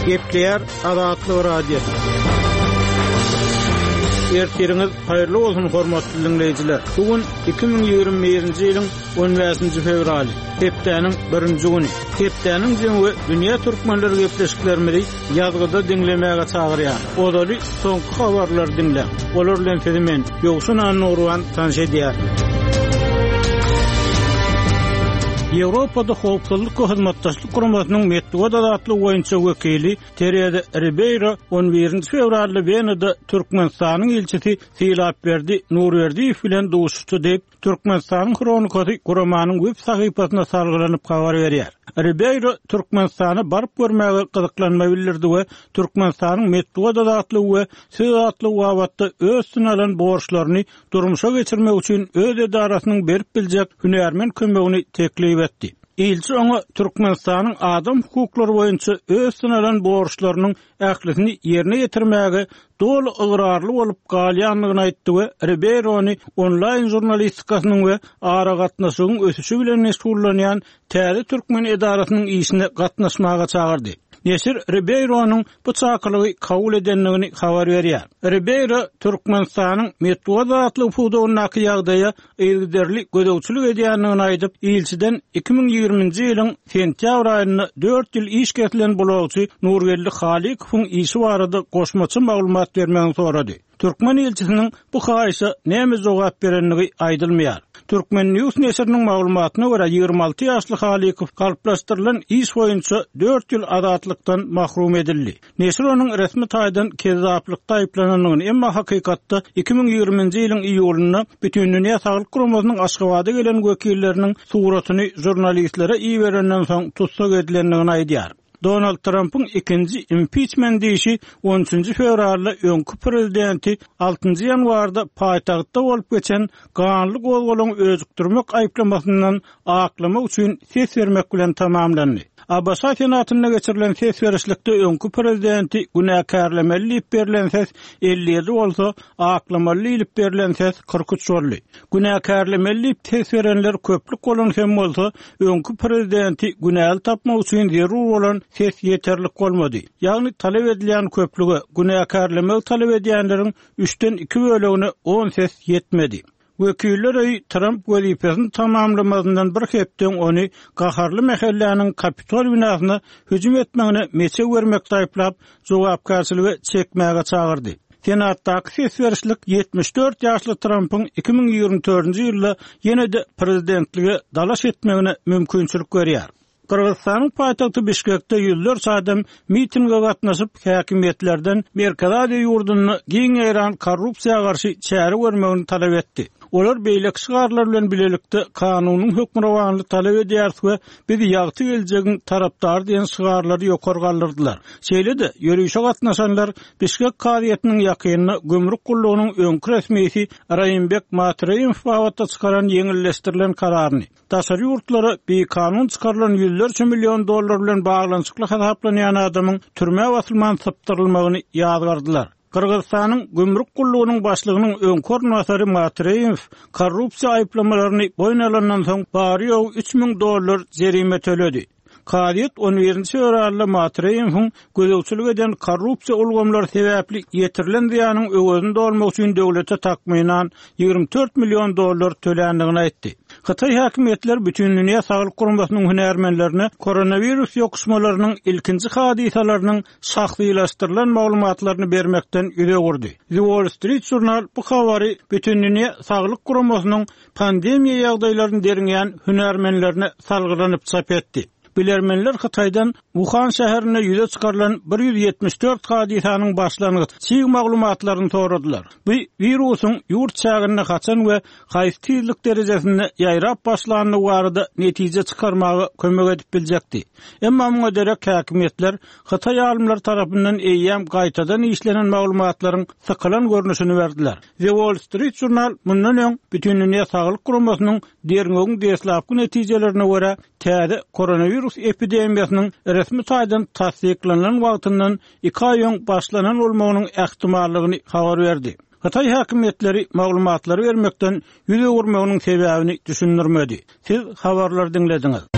Gepleyer Azatlyk Radio. Ertiriniz hayırlı olsun hormatly dinleyijiler. Bugün 2021-nji ýylyň 15-nji fevraly. Hepdeniň 1-nji güni. Hepdeniň jemgy dünýä türkmenleri gepleşiklerini ýazgyda dinlemäge çagyrýar. Odaly soňky habarlar dinleň. Olar bilen men Ýogsun Anurwan tanış edýär. Ýewropada howpsuzlyk we hyzmatdaşlyk guramasynyň Medwedew adatly goýunça wekili Terje Ribeiro 11-nji fevralda Wenada Türkmenistanyň elçisi Silapberdi Nurberdiýew bilen duşuşdy diýip Türkmenistanyň kronikasy guramanyň web sahypasyna salgylanyp habar berýär. Ribeiro Türkmenistana baryp görmäge gyzyklanma bildirdi we Türkmenistanyň Medwedew adatly we Sedatly wagtda öz synalan borçlaryny durmuşa geçirmek üçin öz edarasynyň berip biljek hünärmen kömegini teklip etdi. Elçi ona Türkmenistanyň adam hukuklary boýunça öz synalan borçlarynyň ählisini ýerine ýetirmäge doly ygyrarly bolup galýanlygyny aýtdy we Ribeiro'ny onlaýn jurnalistikasynyň we ara gatnaşygyň ösüşi bilen meşgullanýan täze türkmen edarasynyň işine gatnaşmaga çagyrdy. Neşir Ribeiro'nun bu çakylygy kabul edenligini habar berýär. Ribeiro Türkmenistanyň Medwedew adly fuwdawyna ýagdaýa ýerderli gödöwçilik edýänligini aýdyp, ilçiden 2020-nji ýylyň sentýabr aýyna 4 ýyl iş kesilen bolagçy Nurberdi Halikowyň işi barada goşmaçy maglumat bermäni sorady. Türkmen elçisiniň bu haýşy näme jogap berenligi aýdylmaýar. Türkmen News neşriniň maglumatyna görä 26 ýaşly Halikow galplaşdyrylan iş boýunça 4 ýyl azatlykdan mahrum edildi. Neşr onuň resmi taýdan kezaplykda aýplananyny, emma hakykatda 2020-nji ýylyň iýulyna bütün dünýä saglyk guramasynyň Aşgabatda gelen wekilleriniň suratyny jurnalistlere iýerenden soň tutsak edilenligini aýdýar. Donald Trump'ın ikinci impeachment işi 13. fevralda öňkü prezidenti 6. ýanwarda paýtagtda bolup geçen ganly gowgolaryň özükdirmek aýplamasyndan aklamak üçin ses bermek bilen tamamlandy. Abbasa senatyna geçirilen ses berişlikde öňkü prezidenti günäkärlemeli ýyp berilen ses 57 bolsa, aklamaly ýyp berilen ses 43 boldy. Günäkärlemeli ýyp ses berenler köplük bolan hem bolsa, öňkü prezidenti günäli tapmak üçin zerur bolan ses yeterlik bolmady. Ýagny talep edilen köplüge günäkärlemek talep edýänleriň 3-den 2 bölegine 10 ses yetmedi. Wekiller Trump wezipesini tamamlamasyndan bir hepden onu gaharly mehelläniň Kapitol binasyna hüjüm etmegine meçe bermekde aýplap jogapkarçylygy çekmäge çagyrdy. Senatdaky ses berişlik 74 ýaşly Trump'yň 2024-nji ýylda ýene-de prezidentlige dalaş etmegine mümkinçilik berýär. Kırgızstanyň paýtagty Bişkekde ýüzlerçe adam mitingge gatnaşyp häkimetlerden Merkez Aziýa ýurduny giňeýän korrupsiýaga garşy çäre görmegini talep etdi. Olar beýlek şygarlar bilen bilelikde kanunyň hökmrawanlygy talep edýär we biz ýagty geljegiň tarapdary diýen şygarlary ýokary galdyrdylar. Şeýle-de ýörüşe gatnaşanlar Bişkek kadyýatynyň ýakynyna gömrük gullugynyň öňkü resmisi Raýynbek Matreýew wagtda çykaran ýeňilleşdirilen kararyny, daşary ýurtlara beýkanun çykarylan $100 milyon bilen baglançykly hasaplanýan adamyň türme basylman sypdyrylmagyny ýazgardylar. Kırgızstanyň gömrük gullugynyň başlygynyň öňkü ornatary Matreýew korrupsiýa aýplamalaryny boýna alandan soň bary $3000 jerime төлedi. Kadyet 11-nji fevralda Matreýewiň gödöwçilik eden korrupsiýa ulgamlary sebäpli ýetirilen ziýanyň öwezinde bolmak üçin döwlete takmynan $24 milyon tölendigini aýtdy. Xitay häkimetler bütün dünýä saglyk guramasynyň hünärmenlerine koronavirus ýokuşmalarynyň ilkinji hadisalarynyň şahsylaşdyrylan maglumatlaryny bermekden ýüze gurdy. The Wall Street Journal bu habary bütün dünýä saglyk guramasynyň pandemiýa ýagdaýlaryny deriňýän hünärmenlerine salgylanyp çap etdi. Bilermenler Xitaydan Wuhan şäherine ýüze çykarylan 174 hadisanyň başlanygy çyg maglumatlaryny soradylar. Bu virusyň ýurt çägine kaçan we haýsy tezlik derejesinde ýaýrap başlanýany barada netije çykarmagy kömek edip biljekdi. Emma muňa derek häkimetler Xitay alymlary tarapyndan eýýäm gaýtadan işlenen maglumatlaryň sykylan görnüşini berdiler. The Wall Street Journal mundan öň bütün dünýä saglyk guramasynyň derňegiň deslapky netijelelerine görä täze koronavirus epidemiýasynyň resmi taýdan tasdiklanan wagtyndan 2 aý öň başlanan bolmagynyň ähtimallygyny habar berdi. Xitay häkimetleri maglumatlary bermekden ýüze gurmagynyň sebäbini düşündirmedi. Siz habarlar dinlediňiz.